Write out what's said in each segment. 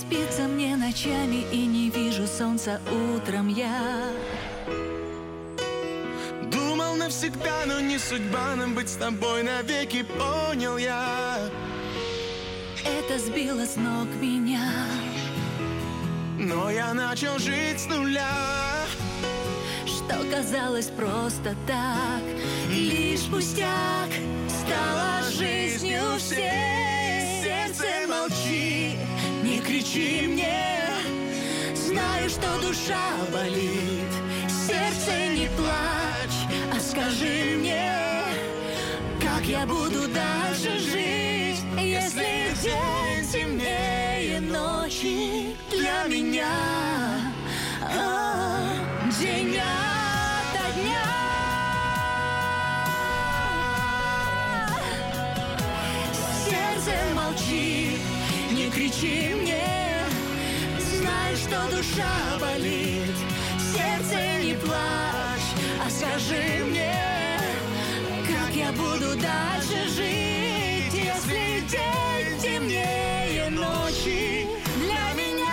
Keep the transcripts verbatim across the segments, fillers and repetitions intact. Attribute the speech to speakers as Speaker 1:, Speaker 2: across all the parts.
Speaker 1: спится мне ночами, и не вижу солнца утром я.
Speaker 2: Думал навсегда, но не судьба нам быть с тобой навеки, понял я.
Speaker 1: Это сбило с ног меня,
Speaker 2: но я начал жить с нуля.
Speaker 1: Что казалось просто так, лишь пустяк, стала жизнью всей. Сердце, молчи, не кричи мне, знаю, что душа болит. Сердце, не плачь, а скажи мне, как я буду дальше жить, если день темнее ночи для меня. А, день ото дня. Сердце, молчи, не кричи мне, знаю, что душа болит. Сердце, не плачь, а скажи мне, как я буду дальше жить, если день темнее ночи для меня.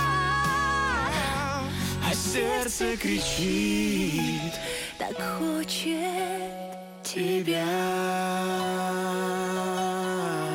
Speaker 2: А сердце кричит,
Speaker 1: так хочет
Speaker 2: тебя.